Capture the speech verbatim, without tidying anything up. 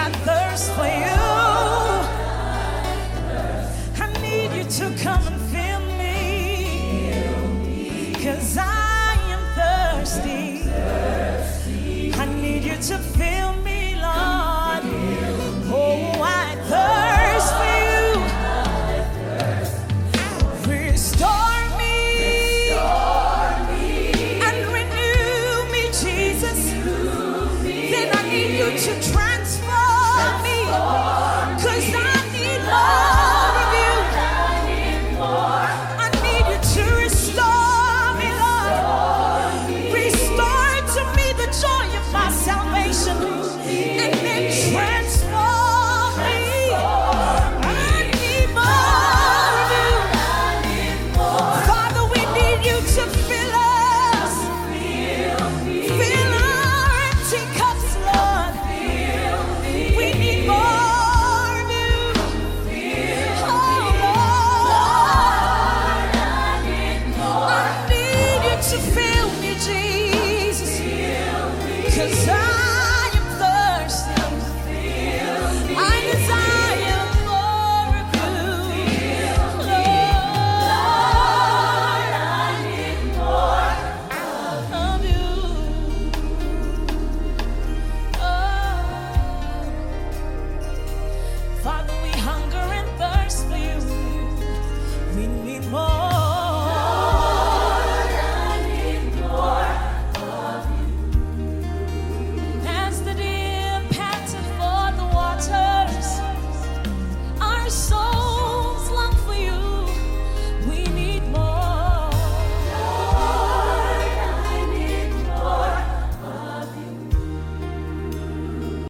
I thirst for you. I need you to come and fill me, 'cause I am thirsty. I need you to fill me, Lord. Oh, I thirst for you. Restore me and renew me, Jesus. Then I need you to transform me, 'cause I need more of you. I need you to restore me, Lord. Restore to me the joy of my salvation, and then transform me. I need more of you. Father, we need you to fill us. Fill our empty cups, Lord. We need more of you. Oh, Lord, I need you to fill me, Jesus, 'cause I am thirsty. I desire more of you. Lord, I need more of you. Oh, Father, we hunger and thirst for you. We need more. As the deer panteth for the waters, our soul